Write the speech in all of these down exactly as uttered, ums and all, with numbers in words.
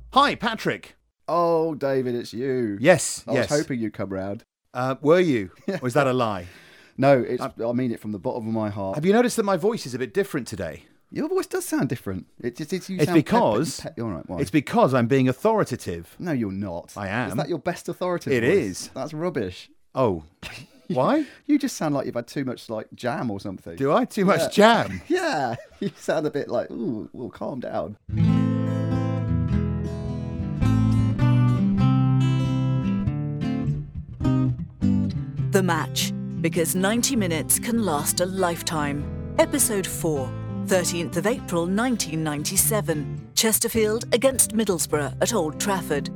Hi, Patrick. Oh, David, it's you. Yes, I yes. was hoping you'd come round. Uh, were you? Or was that a lie? No, it's. I mean it from the bottom of my heart. Have you noticed that my voice is a bit different today? Your voice does sound different. It just, it's, you It's sound because pep- pe- all right, why? It's because I'm being authoritative. No, you're not. I am. Is that your best authoritative It voice? is. That's rubbish. Oh, why? You just sound like you've had too much like jam or something. Do I? Too much Yeah. jam? Yeah, you sound a bit like, ooh, well, calm down. The Match, because ninety minutes can last a lifetime. Episode four, thirteenth of April nineteen ninety-seven. Chesterfield against Middlesbrough at Old Trafford.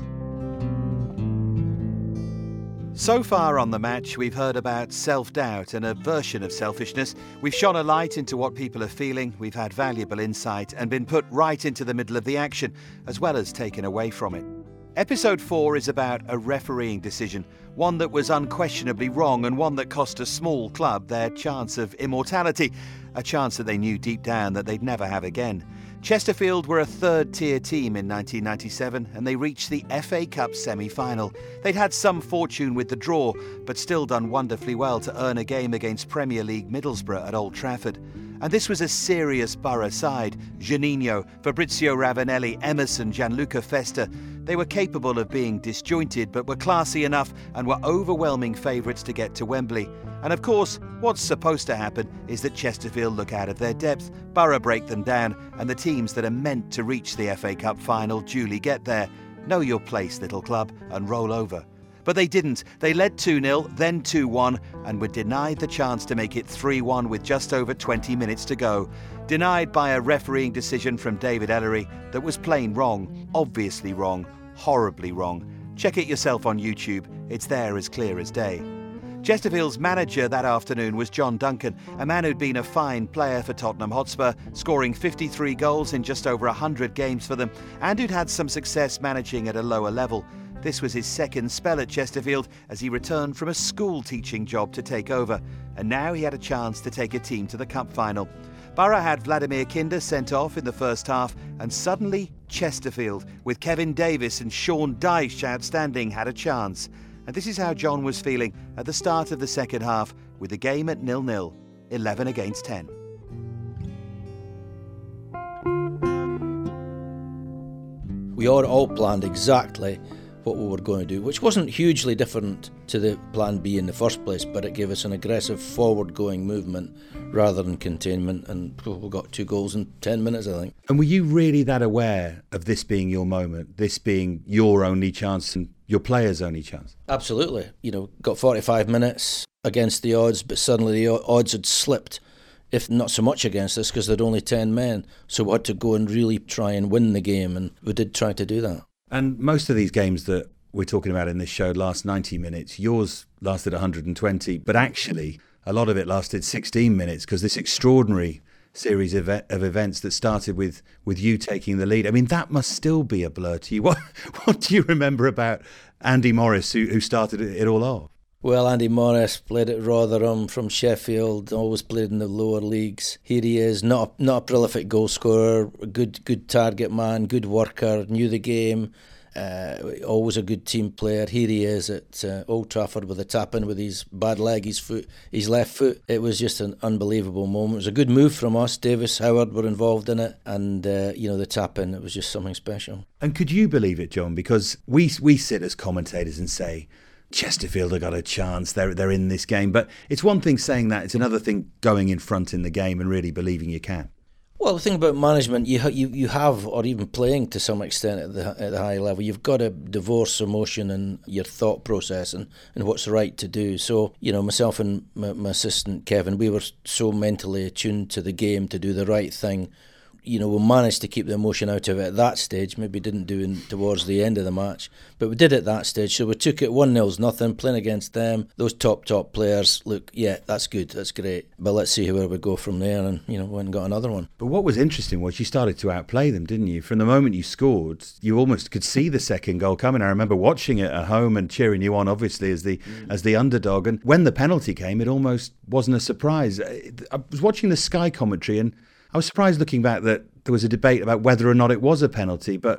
So far on The Match, we've heard about self-doubt and a version of selfishness. We've shone a light into what people are feeling, we've had valuable insight and been put right into the middle of the action, as well as taken away from it. Episode four is about a refereeing decision, one that was unquestionably wrong and one that cost a small club their chance of immortality, a chance that they knew deep down that they'd never have again. Chesterfield were a third-tier team in nineteen ninety-seven and they reached the F A Cup semi-final. They'd had some fortune with the draw, but still done wonderfully well to earn a game against Premier League Middlesbrough at Old Trafford. And this was a serious Borough side. Juninho, Fabrizio Ravanelli, Emerson, Gianluca Festa. They were capable of being disjointed, but were classy enough and were overwhelming favourites to get to Wembley. And of course, what's supposed to happen is that Chesterfield look out of their depth, Borough break them down, and the teams that are meant to reach the F A Cup final duly get there. Know your place, little club, and roll over. But they didn't. They led two nil, then two one, and were denied the chance to make it three one with just over twenty minutes to go. Denied by a refereeing decision from David Ellery that was plain wrong, obviously wrong, horribly wrong. Check it yourself on YouTube. It's there as clear as day. Chesterfield's manager that afternoon was John Duncan, a man who'd been a fine player for Tottenham Hotspur, scoring fifty-three goals in just over one hundred games for them, and who'd had some success managing at a lower level. This was his second spell at Chesterfield as he returned from a school teaching job to take over, and now he had a chance to take a team to the cup final. Borough had Vladimir Kinder sent off in the first half, and suddenly Chesterfield, with Kevin Davis and Sean Dyche outstanding, had a chance. And this is how John was feeling at the start of the second half, with the game at nil nil, eleven against ten. We all, all planned exactly what we were going to do, which wasn't hugely different to the plan B in the first place, but it gave us an aggressive forward-going movement rather than containment, and we got two goals in ten minutes, I think. And were you really that aware of this being your moment, this being your only chance and your players' only chance? Absolutely. You know, got forty-five minutes against the odds, but suddenly the odds had slipped, if not so much against us, because there'd only ten men. So we had to go and really try and win the game, and we did try to do that. And most of these games that we're talking about in this show last ninety minutes. Yours lasted one hundred twenty, but actually a lot of it lasted sixteen minutes because this extraordinary series of, of events that started with, with you taking the lead. I mean, that must still be a blur to you. What, what do you remember about Andy Morris, who, who started it all off? Well, Andy Morris played at Rotherham from Sheffield, always played in the lower leagues. Here he is, not a, not a prolific goal scorer, a good, good target man, good worker, knew the game. Uh, always a good team player. Here he is at uh, Old Trafford with a tap in with his bad leg, his foot, his left foot. It was just an unbelievable moment. It was a good move from us. Davis, Howard were involved in it, and uh, you know, the tap in, it was just something special. And could you believe it, John? Because we we sit as commentators and say Chesterfield have got a chance. They're they're in this game. But it's one thing saying that. It's another thing going in front in the game and really believing you can. Well, the thing about management, you ha- you you have, or even playing to some extent at the at the high level, you've got to divorce emotion and your thought process and, and what's right to do. So, you know, myself and my, my assistant Kevin, we were so mentally attuned to the game to do the right thing. You know, we managed to keep the emotion out of it at that stage. Maybe didn't do in, towards the end of the match, but we did at that stage. So we took it one nil's nothing, playing against them. Those top, top players, look, yeah, that's good, that's great. But let's see where we go from there, and, you know, went and got another one. But what was interesting was you started to outplay them, didn't you? From the moment you scored, you almost could see the second goal coming. I remember watching it at home and cheering you on, obviously, as the mm. as the underdog. And when the penalty came, it almost wasn't a surprise. I was watching the Sky commentary, and I was surprised looking back that there was a debate about whether or not it was a penalty, but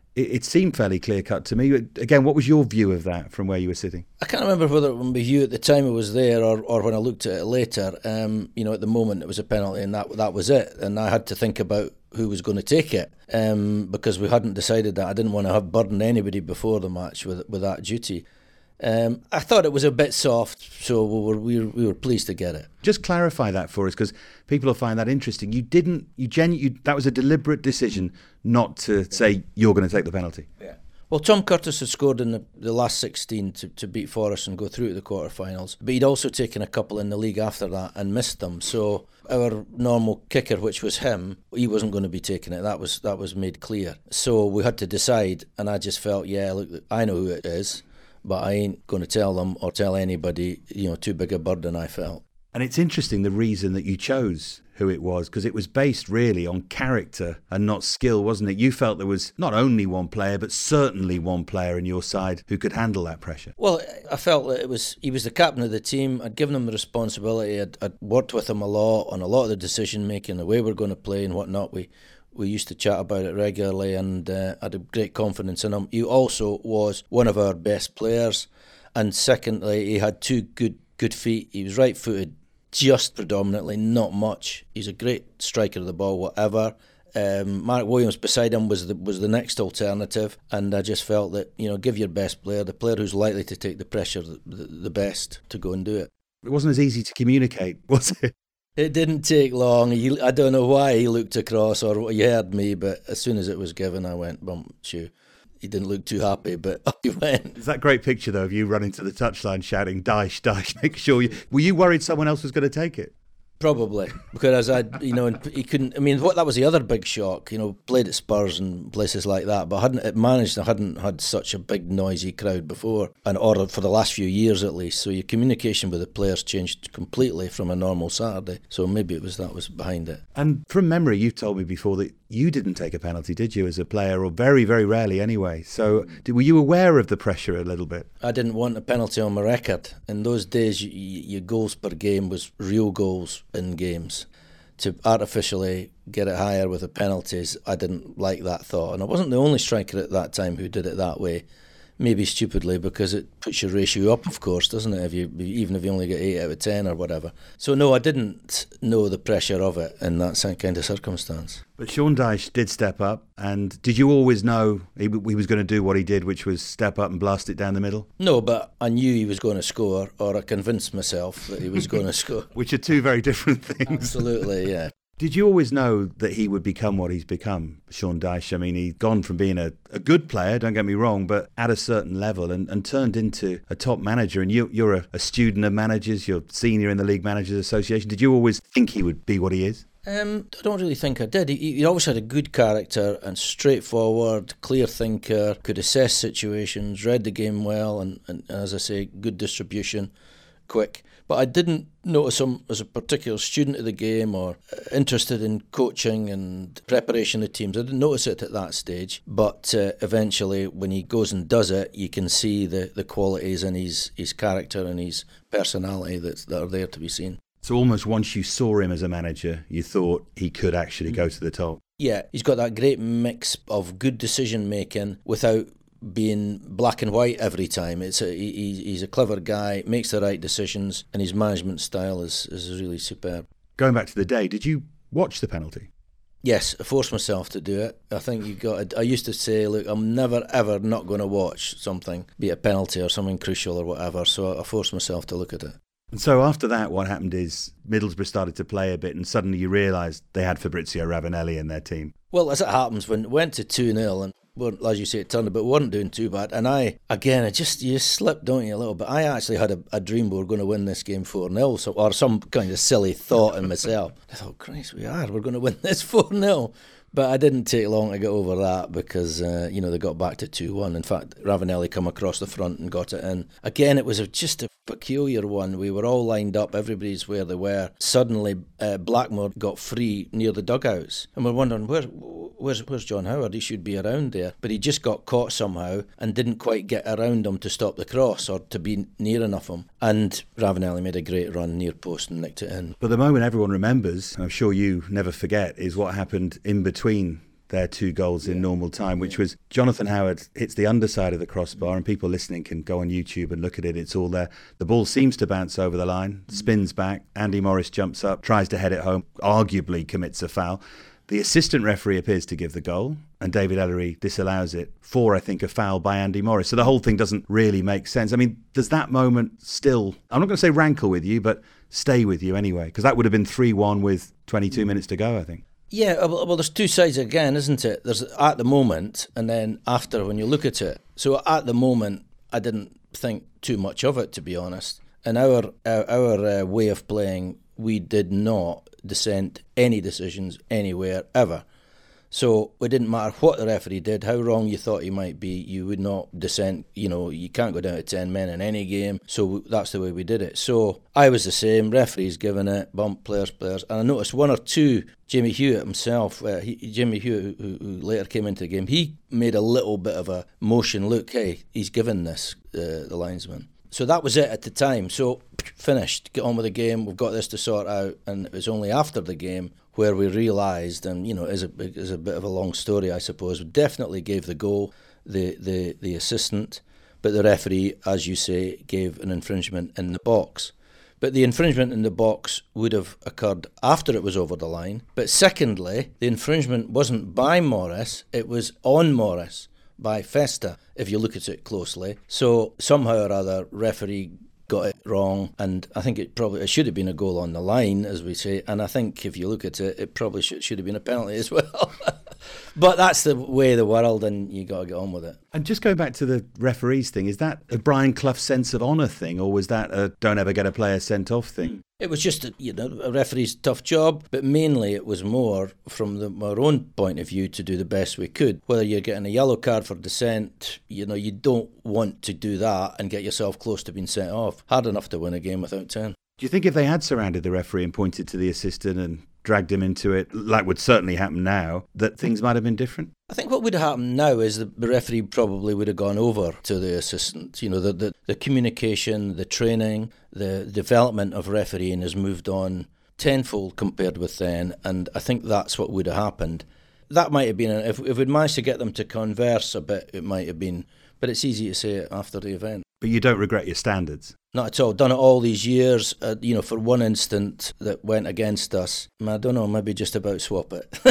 it, it seemed fairly clear-cut to me. Again, what was your view of that from where you were sitting? I can't remember whether it was my view at the time I was there or, or when I looked at it later. Um, you know, at the moment it was a penalty and that that was it. And I had to think about who was going to take it um, because we hadn't decided that. I didn't want to have burden anybody before the match with with that duty. Um, I thought it was a bit soft, so we were we were, we were pleased to get it. Just clarify that for us, because people will find that interesting. You didn't, you genuinely, that was a deliberate decision not to say you're going to take the penalty. Yeah. Well, Tom Curtis had scored in the, the last sixteen to, to beat Forest and go through to the quarterfinals, but he'd also taken a couple in the league after that and missed them. So our normal kicker, which was him, he wasn't going to be taking it. That was that was made clear. So we had to decide, and I just felt, yeah, look, I know who it is, but I ain't going to tell them or tell anybody, you know, too big a burden I felt. And it's interesting the reason that you chose who it was, because it was based really on character and not skill, wasn't it? You felt there was not only one player, but certainly one player in your side who could handle that pressure. Well, I felt that it was he was the captain of the team. I'd given him the responsibility. I'd, I'd worked with him a lot on a lot of the decision making, the way we're going to play and whatnot. We we used to chat about it regularly, and uh, I had great confidence in him. He also was one of our best players, and secondly, he had two good good feet. He was right-footed, just predominantly, not much. He's a great striker of the ball, whatever. Um, Mark Williams beside him was the was the next alternative, and I just felt that, you know, give your best player, the player who's likely to take the pressure the, the, the best, to go and do it. It wasn't as easy to communicate, was it? It didn't take long. He, I don't know why he looked across or he heard me, but as soon as it was given, I went, bump, shoo. He didn't look too happy, but up he went. It's that great picture, though, of you running to the touchline shouting, Dyche, Dyche, make sure you... Were you worried someone else was going to take it? Probably, because I, you know, he couldn't. I mean, what that was the other big shock. You know, played at Spurs and places like that, but hadn't it managed. I hadn't had such a big noisy crowd before, and or for the last few years at least. So your communication with the players changed completely from a normal Saturday. So maybe it was that was behind it. And from memory, you've told me before that you didn't take a penalty, did you, as a player, or very, very rarely anyway. So did, were you aware of the pressure a little bit? I didn't want a penalty on my record. In those days, you, you, your goals per game was real goals in games. To artificially get it higher with the penalties, I didn't like that thought. And I wasn't the only striker at that time who did it that way. Maybe stupidly, because it puts your ratio up, of course, doesn't it? If you even if you only get eight out of ten or whatever. So no, I didn't know the pressure of it in that kind of circumstance. But Sean Dyche did step up, and did you always know he, he was going to do what he did, which was step up and blast it down the middle? No, but I knew he was going to score, or I convinced myself that he was going to score. Which are two very different things. Absolutely, yeah. Did you always know that he would become what he's become, Sean Dyche? I mean, he's gone from being a, a good player, don't get me wrong, but at a certain level and, and turned into a top manager. And you, you're a, a student of managers, you're senior in the League Managers Association. Did you always think he would be what he is? Um, I don't really think I did. He, he always had a good character and straightforward, clear thinker, could assess situations, read the game well, and, and as I say, good distribution, quick. But I didn't notice him as a particular student of the game or interested in coaching and preparation of teams. I didn't notice it at that stage. But uh, eventually, when he goes and does it, you can see the, the qualities in his, his character and his personality that, that are there to be seen. So almost once you saw him as a manager, you thought he could actually go to the top. Yeah, he's got that great mix of good decision making without being black and white every time. It's a, he, he's a clever guy, makes the right decisions, and his management style is, is really superb. Going back to the day, did you watch the penalty? Yes, I forced myself to do it. I think you got. I used to say, look, I'm never ever not going to watch something, be it a penalty or something crucial or whatever. So I forced myself to look at it. And so after that, what happened is Middlesbrough started to play a bit, and suddenly you realised they had Fabrizio Ravanelli in their team. Well, as it happens, when it went to two nil and weren't, as you say, it turned a bit, we weren't doing too bad. And I, again, I just, you just slip, don't you, a little bit. I actually had a, a dream we were going to win this game four nil, so, or some kind of silly thought in myself. I thought, Christ, we are, we're going to win this four nil. But I didn't take long to get over that because, uh, you know, they got back to two one. In fact, Ravanelli come across the front and got it in. Again, it was a, just a peculiar one. We were all lined up, everybody's where they were. Suddenly, uh, Blackmore got free near the dugouts. And we're wondering, where, where's, where's John Howard? He should be around there. But he just got caught somehow and didn't quite get around him to stop the cross or to be near enough him. And Ravanelli made a great run near post and nicked it in. But the moment everyone remembers, I'm sure you never forget, is what happened in between their two goals in normal time, which was Jonathan Howard hits the underside of the crossbar, and people listening can go on YouTube and look at it. It's all there. The ball seems to bounce over the line, spins back. Andy Morris jumps up, tries to head it home, arguably commits a foul. The assistant referee appears to give the goal, and David Ellery disallows it for, I think, a foul by Andy Morris. So the whole thing doesn't really make sense. I mean, does that moment still, I'm not going to say rankle with you, but stay with you anyway? Because that would have been three one with twenty-two minutes to go, I think. Yeah, well, well, there's two sides again, isn't it? There's at the moment, and then after when you look at it. So at the moment, I didn't think too much of it, to be honest. And our our, our uh, way of playing, we did not dissent any decisions anywhere ever. So it didn't matter what the referee did, how wrong you thought he might be, you would not dissent. You know, you can't go down to ten men in any game. So that's the way we did it. So I was the same, referees giving it, bump players, players. And I noticed one or two, Jimmy Hewitt himself, uh, he, Jimmy Hewitt, who, who later came into the game, he made a little bit of a motion, look, hey, he's given this, uh, the linesman. So that was it at the time. So finished, get on with the game, we've got this to sort out. And it was only after the game where we realised, and you know, it is a, it is a bit of a long story, I suppose, we definitely gave the goal, the, the, the assistant, but the referee, as you say, gave an infringement in the box. But the infringement in the box would have occurred after it was over the line. But secondly, the infringement wasn't by Morris, it was on Morris, by Festa, if you look at it closely. So somehow or other, referee got it wrong, and I think it probably it should have been a goal on the line, as we say, and I think if you look at it, it probably should, should have been a penalty as well. But that's the way of the world, and you got to get on with it. And just going back to the referees thing, is that a Brian Clough sense of honour thing, or was that a don't ever get a player sent off thing? It was just, a, you know, a referee's tough job, but mainly it was more from the, our own point of view to do the best we could. Whether you're getting a yellow card for dissent, you know, you don't want to do that and get yourself close to being sent off. Hard enough to win a game without ten. Do you think if they had surrounded the referee and pointed to the assistant and dragged him into it, like would certainly happen now, that things might have been different? I think what would have happened now is the referee probably would have gone over to the assistant. You know, the, the, the communication, the training, the development of refereeing has moved on tenfold compared with then, and I think that's what would have happened. That might have been, if, if we'd managed to get them to converse a bit, it might have been, but it's easy to say it after the event. But you don't regret your standards? Not at all. Done it all these years, uh, you know, for one instant that went against us. I don't know, maybe just about swap it.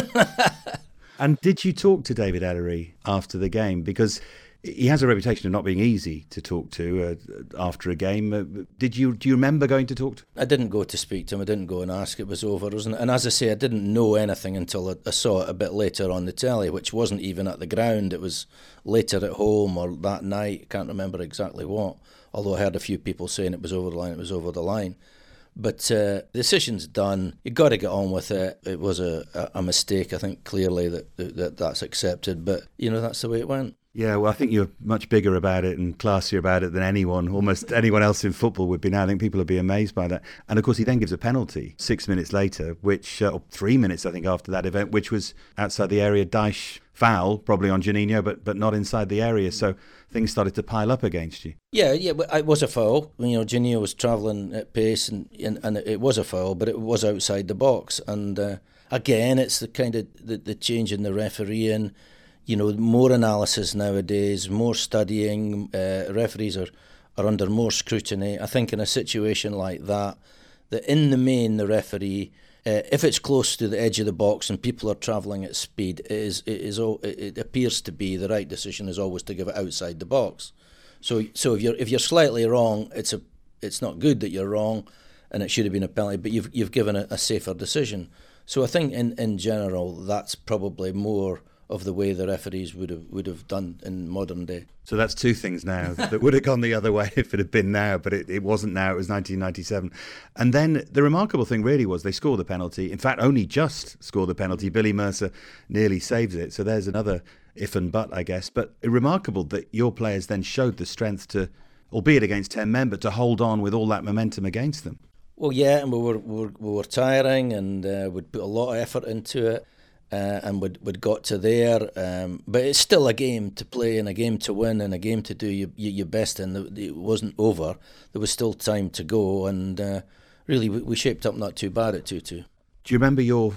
And did you talk to David Ellery after the game? Because he has a reputation of not being easy to talk to uh, after a game. Uh, did you do you remember going to talk to him? I didn't go to speak to him. I didn't go and ask. It was over, wasn't it? And as I say, I didn't know anything until I, I saw it a bit later on the telly, which wasn't even at the ground. It was later at home or that night. I can't remember exactly what. Although I heard a few people saying it was over the line, it was over the line. But uh, the decision's done. You've got to get on with it. It was a, a, a mistake, I think, clearly, that, that that's accepted. But, you know, that's the way it went. Yeah, well, I think you're much bigger about it and classier about it than anyone, almost anyone else in football would be now. I think people would be amazed by that. And, of course, he then gives a penalty six minutes later, which, uh, or three minutes, I think, after that event, which was outside the area. Dyche foul, probably on Juninho, but but not inside the area. So things started to pile up against you. Yeah, yeah, but it was a foul. You know, Juninho was travelling at pace, and, and and it was a foul, but it was outside the box. And uh, again, it's the kind of the, the change in the refereeing. You know, more analysis nowadays, more studying. Uh, referees are, are under more scrutiny. I think in a situation like that, that in the main, the referee, uh, if it's close to the edge of the box and people are travelling at speed, it is it is it appears to be the right decision is always to give it outside the box. So so if you're if you're slightly wrong, it's a it's not good that you're wrong, and it should have been a penalty. But you've you've given a, a safer decision. So I think in, in general, that's probably more of the way the referees would have would have done in modern day. So that's two things now that would have gone the other way if it had been now, but it, it wasn't now, it was nineteen ninety-seven. And then the remarkable thing really was they score the penalty. In fact, only just score the penalty. Billy Mercer nearly saves it. So there's another if and but, I guess. But remarkable that your players then showed the strength to, albeit against ten men, but to hold on with all that momentum against them. Well, yeah, and we were, we were, we were tiring and uh, we'd put a lot of effort into it. Uh, and we'd, we'd got to there, um, but it's still a game to play and a game to win and a game to do your, your best in. It wasn't over. There was still time to go, and uh, really we, we shaped up not too bad at two two. Do you remember your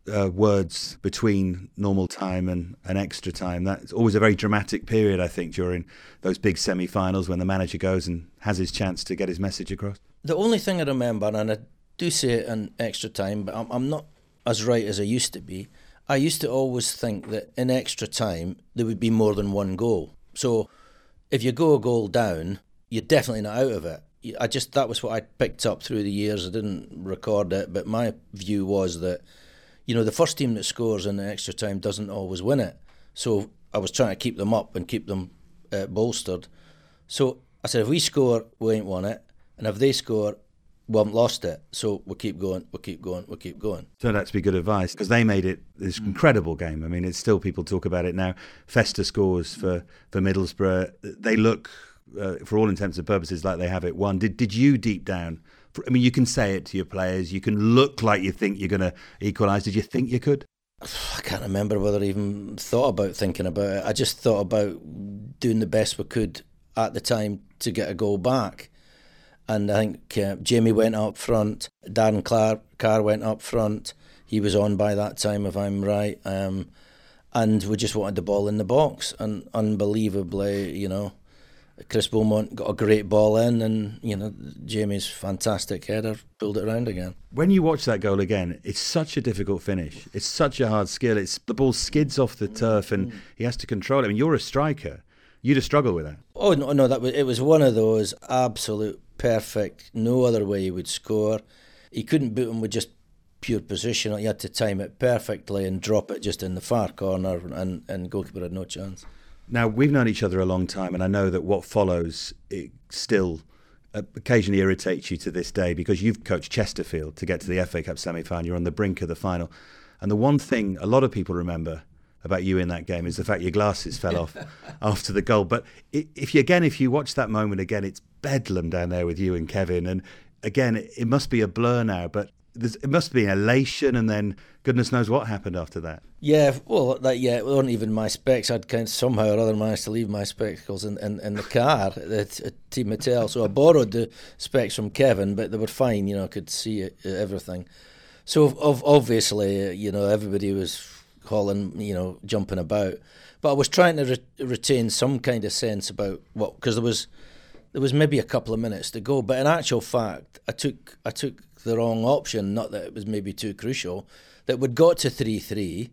uh, words between normal time and, and extra time. That's always a very dramatic period, I think, during those big semi-finals when the manager goes and has his chance to get his message across. The only thing I remember, and I do say it in extra time, but I'm, I'm not as right as I used to be. I used to always think that in extra time there would be more than one goal. So if you go a goal down, you're definitely not out of it. I just that was what I picked up through the years. I didn't record it, but my view was that, you know, the first team that scores in the extra time doesn't always win it. So I was trying to keep them up and keep them uh, bolstered. So I said, if we score, we ain't won it, and if they score, we haven't lost it. So we'll keep going, we'll keep going, we'll keep going. Turned out to be good advice because they made it this incredible game. I mean, it's still, people talk about it now. Festa scores for, for Middlesbrough. They look, uh, for all intents and purposes, like they have it won. Did did you deep down, for, I mean, you can say it to your players, you can look like you think you're going to equalise. Did you think you could? I can't remember whether I even thought about thinking about it. I just thought about doing the best we could at the time to get a goal back. And I think uh, Jamie went up front, Darren Carr, Carr went up front. He was on by that time, if I'm right. Um, and we just wanted the ball in the box. And unbelievably, you know, Chris Beaumont got a great ball in, and, you know, Jamie's fantastic header pulled it around again. When you watch that goal again, it's such a difficult finish. It's such a hard skill. It's the ball skids off the turf and he has to control it. I mean, you're a striker. You'd have struggled with that. Oh, no, no, that was, it was one of those absolute perfect, no other way he would score. He couldn't boot him with just pure position. He had to time it perfectly and drop it just in the far corner, and, and goalkeeper had no chance. Now, we've known each other a long time, and I know that what follows it still occasionally irritates you to this day, because you've coached Chesterfield to get to the F A Cup semi-final. You're on the brink of the final. And the one thing a lot of people remember about you in that game is the fact your glasses fell off after the goal. But if you again, if you watch that moment again, it's bedlam down there with you and Kevin. And again, it must be a blur now, but there's, it must be an elation, and then goodness knows what happened after that. Yeah, well, that, yeah, it wasn't even my specs. I'd kind of somehow or other managed to leave my spectacles in, in, in the car at, at Team Mattel. So I borrowed the specs from Kevin, but they were fine, you know, I could see it, everything. So of, obviously, you know, everybody was calling, you know, jumping about. But I was trying to re- retain some kind of sense about what, because there was there was maybe a couple of minutes to go. But in actual fact, I took I took the wrong option, not that it was maybe too crucial, that we'd got to three three.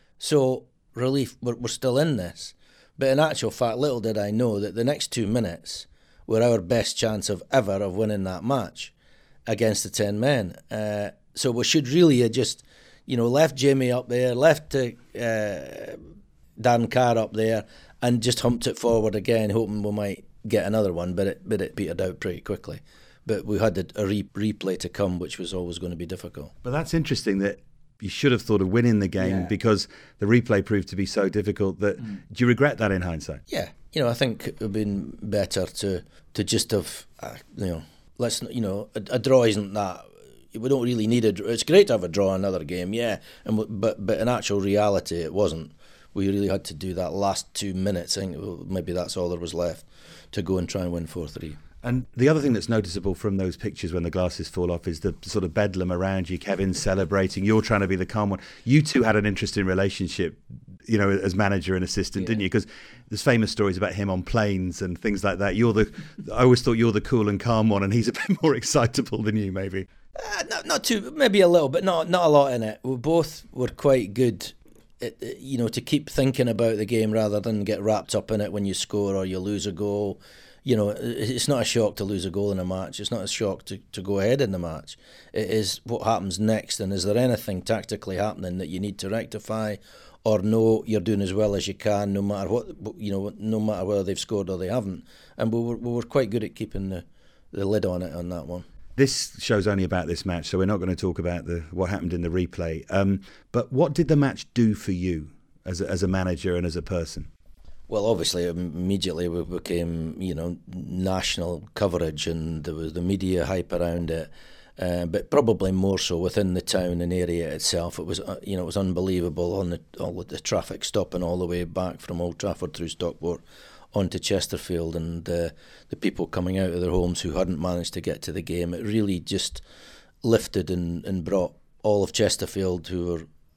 So, relief, we're, we're still in this. But in actual fact, little did I know that the next two minutes were our best chance of ever of winning that match against the ten men. Uh, so we should really have just, you know, left Jamie up there, left uh, uh, Darren Carr up there, and just humped it forward again, hoping we might get another one, but it, but it petered out pretty quickly. But we had a re- replay to come, which was always going to be difficult. But that's interesting that you should have thought of winning the game, yeah, because the replay proved to be so difficult. That mm. Do you regret that in hindsight? Yeah, you know, I think it would have been better to to just have, uh, you know, let's, you know, a, a draw isn't that. We don't really need a draw. It's great to have a draw in another game, yeah, and w- but but in actual reality, it wasn't. We really had to do that last two minutes. I think well, maybe that's all there was left to go and try and win four three. And the other thing that's noticeable from those pictures when the glasses fall off is the sort of bedlam around you. Kevin's celebrating. You're trying to be the calm one. You two had an interesting relationship, you know, as manager and assistant, yeah, didn't you? Because there's famous stories about him on planes and things like that. You're the. I always thought you're the cool and calm one, and he's a bit more excitable than you, maybe. Uh, not, not too, maybe a little, but not not a lot in it. We both were quite good, at, you know, to keep thinking about the game rather than get wrapped up in it when you score or you lose a goal. You know, it's not a shock to lose a goal in a match. It's not a shock to, to go ahead in the match. It is what happens next, and is there anything tactically happening that you need to rectify, or no, you're doing as well as you can, no matter what, you know, no matter whether they've scored or they haven't. And we were we were quite good at keeping the, the lid on it on that one. This show's only about this match, so we're not going to talk about the what happened in the replay. Um, but what did the match do for you as a, as a manager and as a person? Well, obviously, immediately we became, you know, national coverage, and there was the media hype around it. Uh, but probably more so within the town and area itself. It was, uh, you know, it was unbelievable on the all of the traffic stopping all the way back from Old Trafford through Stockport onto Chesterfield, and uh, the people coming out of their homes who hadn't managed to get to the game. It really just lifted and, and brought all of Chesterfield, who were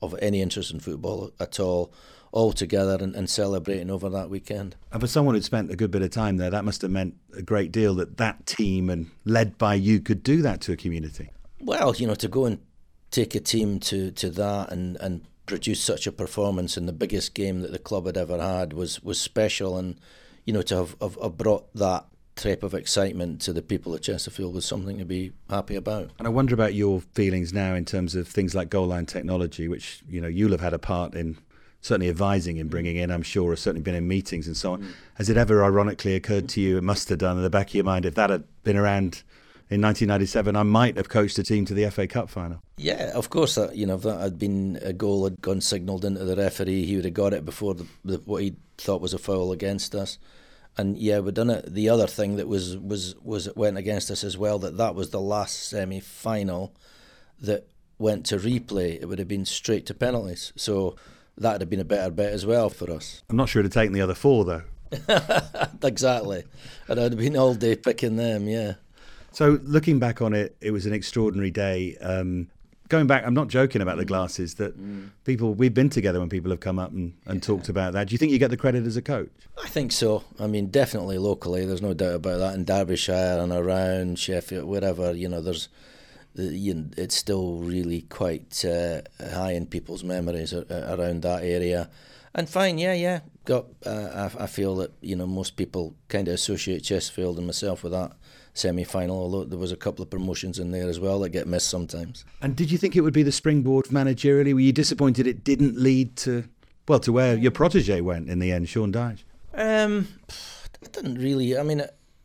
of any interest in football at all, all together and, and celebrating over that weekend. And for someone who'd spent a good bit of time there, that must have meant a great deal that that team, and led by you, could do that to a community. Well, you know, to go and take a team to, to that and, and produce such a performance in the biggest game that the club had ever had was, was special. And, you know, to have, have, have brought that type of excitement to the people at Chesterfield was something to be happy about. And I wonder about your feelings now in terms of things like goal line technology, which, you know, you'll have had a part in certainly advising in bringing in, I'm sure, or certainly been in meetings and so on. Mm. Has it ever ironically occurred to you, it must have done in the back of your mind, if that had been around in nineteen ninety-seven, I might have coached a team to the F A Cup final? Yeah, of course. That, you know, if that had been a goal had gone signalled into the referee, he would have got it before the, the, what he thought was a foul against us. And yeah, we've done it. The other thing that was was was it went against us as well, that that was the last semi-final that went to replay. It would have been straight to penalties. So that would have been a better bet as well for us. I'm not sure it would have taken the other four, though. Exactly. And I'd have been all day picking them, yeah. So looking back on it, it was an extraordinary day. Um, going back, I'm not joking about the glasses, that mm. people, we've been together when people have come up and, and yeah. talked about that. Do you think you get the credit as a coach? I think so. I mean, definitely locally, there's no doubt about that. In Derbyshire and around Sheffield, wherever, you know, there's, you know, it's still really quite uh, high in people's memories around that area. And fine, yeah, yeah. Got. Uh, I, I feel that, you know, most people kind of associate Chesterfield and myself with that semi-final, although there was a couple of promotions in there as well that get missed sometimes. And did you think it would be the springboard managerially? Were you disappointed it didn't lead to, well, to where your protégé went in the end, Sean Dyche? Um, I didn't really. I mean,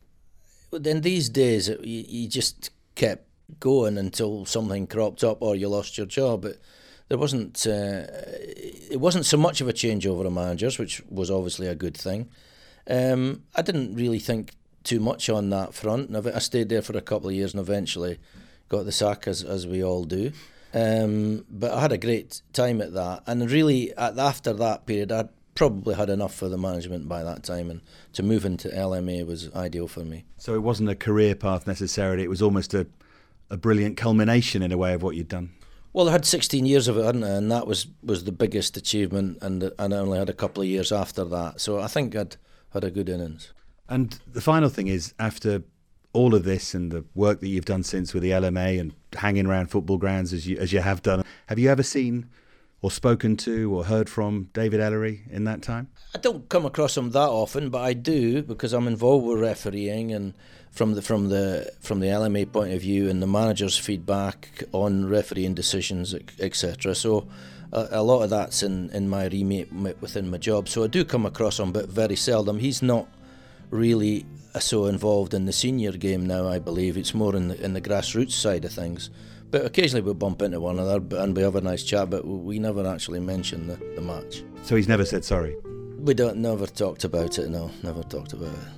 in these days, it, you, you just kept going until something cropped up or you lost your job. It, there wasn't. Uh, it wasn't so much of a changeover of managers, which was obviously a good thing. Um, I didn't really think too much on that front. I stayed there for a couple of years and eventually got the sack, as as we all do. Um, but I had a great time at that, and really at, after that period, I'd probably had enough for the management by that time, and to move into L M A was ideal for me. So it wasn't a career path necessarily; it was almost a a brilliant culmination in a way of what you'd done. Well, I had sixteen years of it, hadn't I? And that was, was the biggest achievement, and and I only had a couple of years after that. So I think I'd had a good innings. And the final thing is, after all of this and the work that you've done since with the L M A and hanging around football grounds as you as you have done, have you ever seen or spoken to or heard from David Ellery in that time? I don't come across him that often, but I do, because I'm involved with refereeing, and from the from the from the L M A point of view and the manager's feedback on refereeing decisions, et cetera. So a, a lot of that's in, in my remit within my job. So I do come across him, but very seldom. He's not really so involved in the senior game now, I believe. It's more in the in the grassroots side of things. But occasionally we bump into one another and we have a nice chat, but we never actually mention the, the match. So he's never said sorry? We don't never talked about it, no, never talked about it.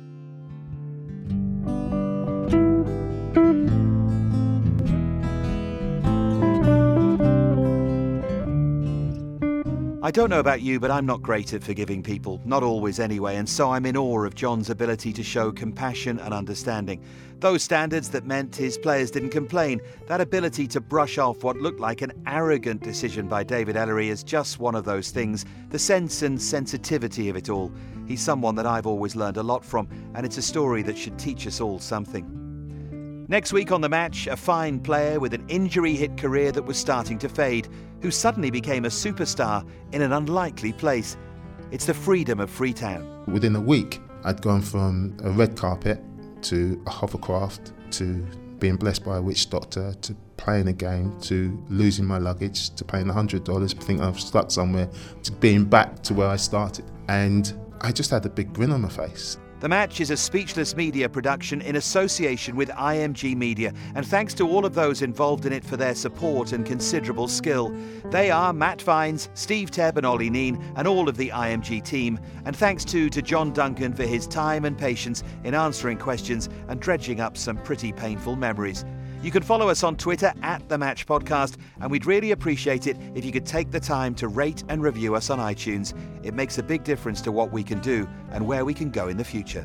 I don't know about you, but I'm not great at forgiving people, not always anyway, and so I'm in awe of John's ability to show compassion and understanding. Those standards that meant his players didn't complain, that ability to brush off what looked like an arrogant decision by David Ellery is just one of those things, the sense and sensitivity of it all. He's someone that I've always learned a lot from, and it's a story that should teach us all something. Next week on The Match, a fine player with an injury-hit career that was starting to fade, who suddenly became a superstar in an unlikely place. It's the freedom of Freetown. Within a week, I'd gone from a red carpet to a hovercraft to being blessed by a witch doctor to playing a game to losing my luggage to paying one hundred dollars, thinking I've stuck somewhere, to being back to where I started. And I just had a big grin on my face. The Match is a Speechless Media production in association with I M G Media, and thanks to all of those involved in it for their support and considerable skill. They are Matt Vines, Steve Tebb and Ollie Neen, and all of the I M G team. And thanks too to John Duncan for his time and patience in answering questions and dredging up some pretty painful memories. You can follow us on Twitter at The Match Podcast, and we'd really appreciate it if you could take the time to rate and review us on iTunes. It makes a big difference to what we can do and where we can go in the future.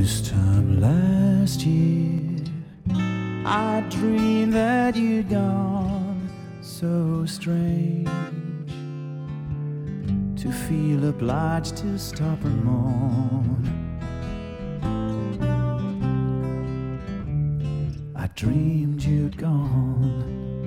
This time last year, I dreamed that you'd gone. So strange to feel obliged to stop and mourn. I dreamed you'd gone.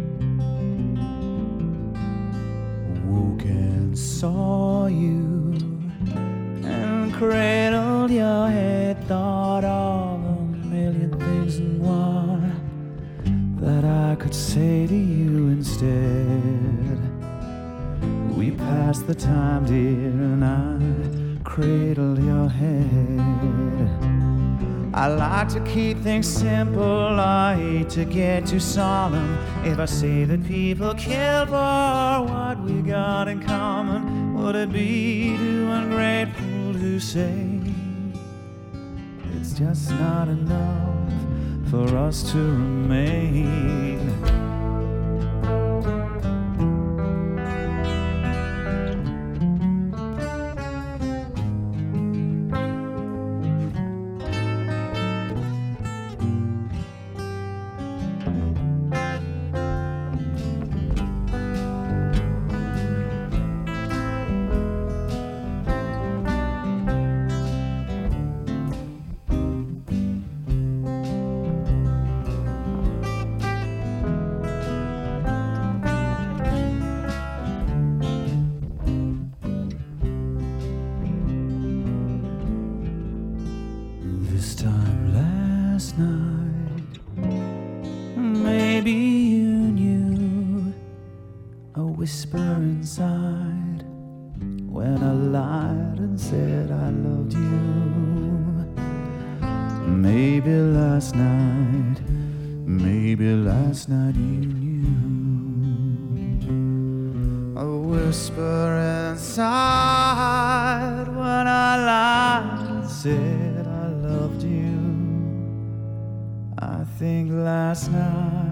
Woke and saw you and cradled your head. Thought of a million things and one that I could say to you instead. We passed the time, dear, and I cradled your head. I like to keep things simple, I hate to get too solemn. If I say that people kill for what we got in common, would it be too ungrateful to say it's just not enough for us to remain? This time last night, maybe you knew a whisper inside when I lied and said I loved you. Maybe last night, maybe last night you knew a whisper inside when I lied and said I loved you. I think last night